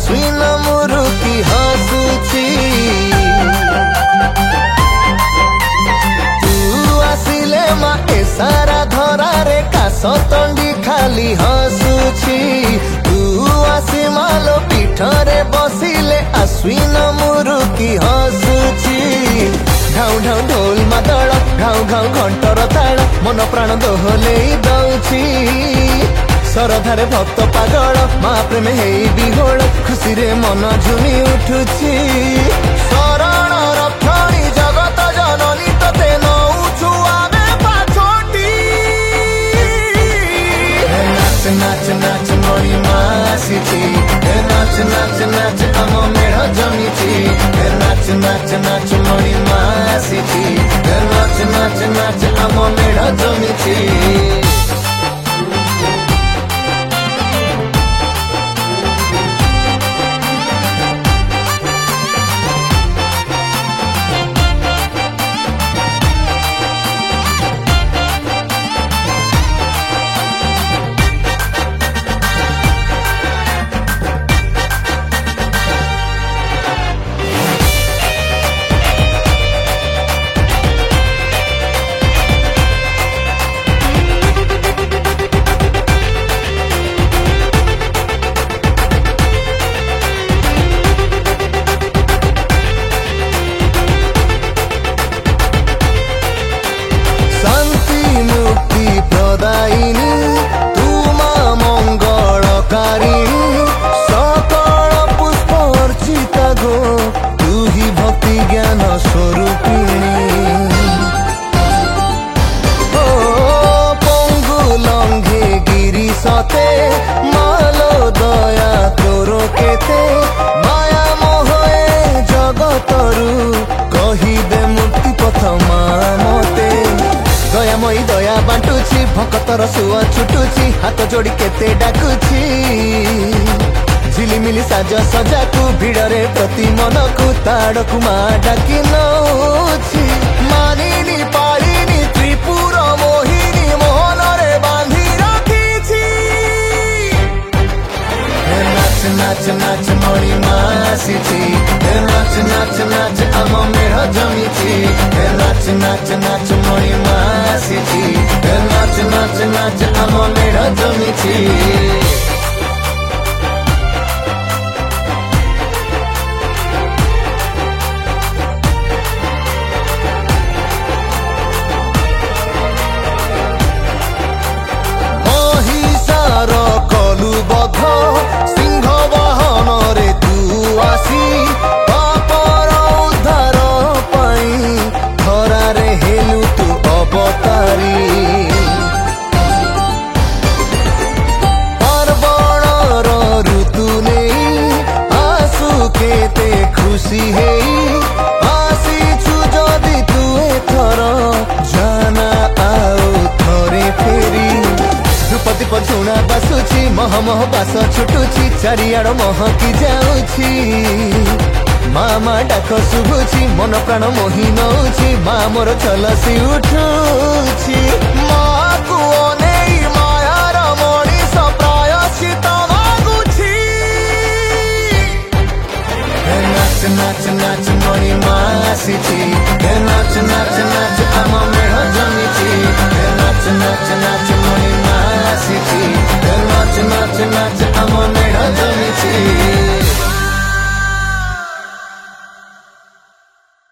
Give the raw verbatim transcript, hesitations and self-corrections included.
आश्विन मुरुकी हसुची तू आसिले मा ए सारा धरारे कासतंडी खाली हसुची तू आसी मालो पीठरे बसिले आश्विन मुरुकी हसुची घाउ घाउ ढोल मादल घाउ घाउ घंटर ताल मन प्राण दोहले दौची सरधारे भक्त पागल महाप्रेम हे बिहोल खुशी रे मन झुमी उठुची शरण रक्षणी जगत जननी तते नौछु आमे पाछोटी नाच नाच नाच मणि मासिची नाच नाच नाच आम मेढ़ जमीची नाच नाच नाच मणि मासिची नाच नाच नाच आम मेढ़ जमीची प्रदायिनी तुमा मंगलकारिणी सकल पुष्प अर्चिता गो तू ही भक्ति ज्ञान स्वरूपिणी ओ पंगु लंघे गिरी सते मालो दया तोर केते माया मोहे जगतरु कही दे मुक्ति पथ मा मते दयामयी दया बांटुची भक्तर सुआ छुटुची हाथ जोड़ी केते डाकुची झिलिमिली साज सजाकू भिड़रे प्रति मनकू ताड़कू मा डाकी नौची मानिनी पालिनी त्रिपुर मोहिनी मोहनरे बांधी रखीची नाच नाच नाच मणि मासिची नाच नाच नाच आम मेढ़ जमीची नाच नाच नाच मणि मासिची नाच नाच नाच आम मेढ़ जमीची कलु बध सिंह वाहन रे तू आसी पापर उद्धार पाई धरा रे हेलु तू अवतारी पार्वणर ऋतु नहीं आसु केते खुशी हेई आसीछु जदि तू एथर जाना आउ थरे फेरी द्रुपदी पछुणा बासुची मह मह बास छुटुची चारिआड़ महकी जाउची मामा डाक शुभुची मन प्राण मोहि नौची मा मोर चलसी उठुची माँ को अनेई मायार मणिष प्रायश्चित मागुची नाच नाच नाच मणि मासिची